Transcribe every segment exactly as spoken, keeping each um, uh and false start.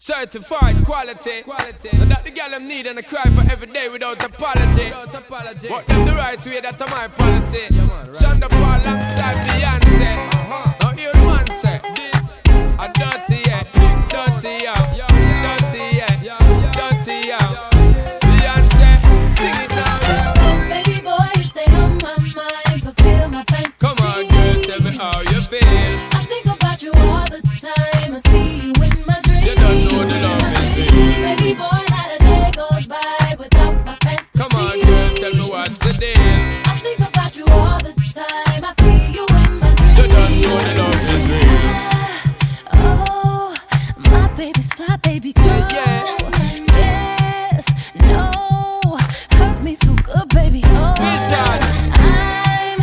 Certified quality, quality. And that the girl them need and I cry for every day without apology. Without apology. But them the right way, that's my policy. Yeah, man, right. Shonda Paul alongside Beyonce. Uh-huh. Now hear the man say, this a dirty yeah, dirty yeah, dirty yeah, dirty yeah. Beyonce, sing it now, yeah. Baby boy, you stay on my mind, fulfill my fantasy. Come on, girl, tell me how you feel. I think about you all the time. I see you in my dreams. You don't know the love is real. Baby boy, not a day goes by without my fantasy. Come on, girl, tell me what's the deal. I think about you all the time. I see you in my dreams. You don't know the love is real. Oh, my baby's fly, baby girl. Yeah, yeah. Yes, no, hurt me so good, baby. Oh, Vision. I'm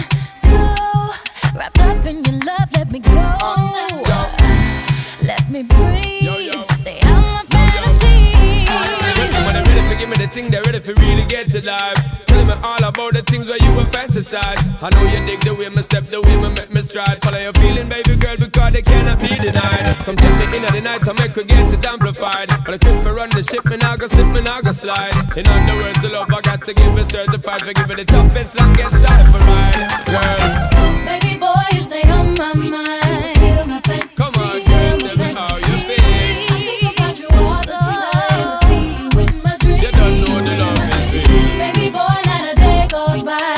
so wrapped up in your love. Let me go. Uh, yo. Let me breathe. Yo, yo. Stay on my fantasy. When they're ready for give me the thing, they're ready for really get to life. Tell me all about the things where you were fantasize. I know you dig the way me step, the way me make me stride. Follow your feeling, baby girl, because they cannot be denied. Come take me in at the night, I make her get it amplified. But I quit for run the ship, me now go slip, me now go slide. In other words, the love I got to give is certified. For giving the toughest, longest time for ride. Girl, Baby boy, you stay on my mind. Feel my fantasy. come on, girl, tell me how you feel. I think about you all the time. I see you in my dreams. You don't know the love is real. Baby boy, not a day goes by.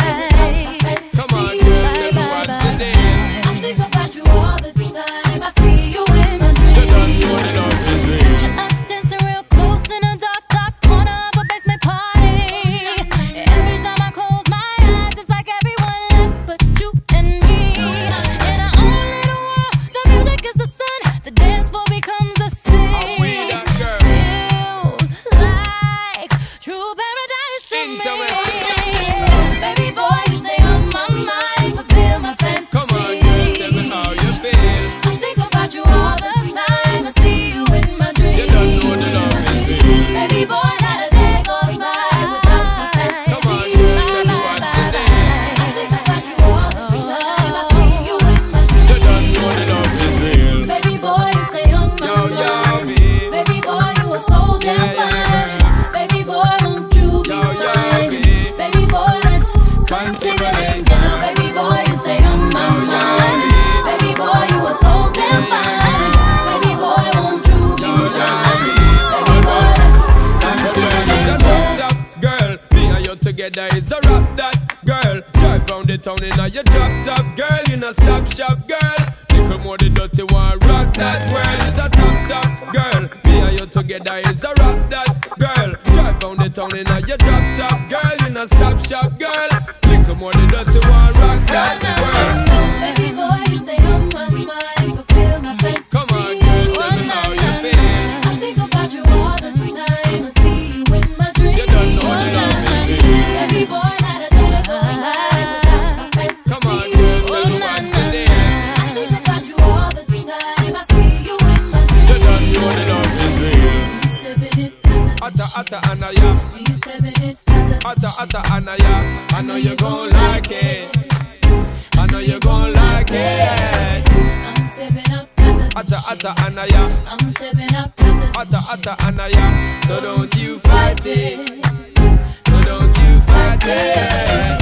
Come on, girl, tell me what's the deal. I think about you all the time. I see you in my dreams. You don't know the love is real. Just dancing real close in a dark, dark corner of a basement party. Every time I close my eyes, it's like everyone left but you and me. In our own little world, the music is the sun. The dance floor becomes the I'm with sea. that girl. Feels like true paradise to Sing me. to me. Baby boy, you stay on my mind, fulfill my fantasy. Come on, girl, tell me how you feel. I think about you all the time. I see you in my dreams. You don't know the love is real. Baby boy, not a day goes by without my fantasy. Come on, girl, tell me what's the deal. I think about you all the time. I see you in my dreams. You don't know the love is real. Baby boy, you stay on my Yo, yo, mind. me. Baby boy, you are so damn Yeah, yeah, fine. Baby boy, won't you be Yo, yo, mine? me. Baby boy, let's consider it now. Baby boy, you stay on my Yo, yo, mind. me. Baby boy, you are so damn fine. Baby boy, won't you be Yo, yo, mine? me. Baby boy, let's consider It's a it top, now. top girl. Me and you together is a rap that girl. Drive round the town in a your drop top girl. You know stop shop girl. Little more the dirty one rock that world. It's a top, top girl. Me and you together is a rap that girl. Drive round the town in a your drop top girl. You know stop shop girl. Little more the dirty one rock that world. Baby boy, you stay on my mind, fulfill my fantasy. Come on, girl, tell me how you feel. I think about you all the time. I see you in my dreams. You don't know the love is real. Baby boy, not a day goes by without my fantasy. Come on, girl, tell me what's the deal. I think about you all the time. I see you in my You dreams. don't know the love is real. Stepping it, Atta, atta, anaya. you stepping it, Atta, atta, anaya. I know you gon' like it. I know you gon' like it. I'm stepping up, Atta, atta, anaya. I'm stepping up, Atta, atta, anaya. So don't you fight it. So don't you fight it.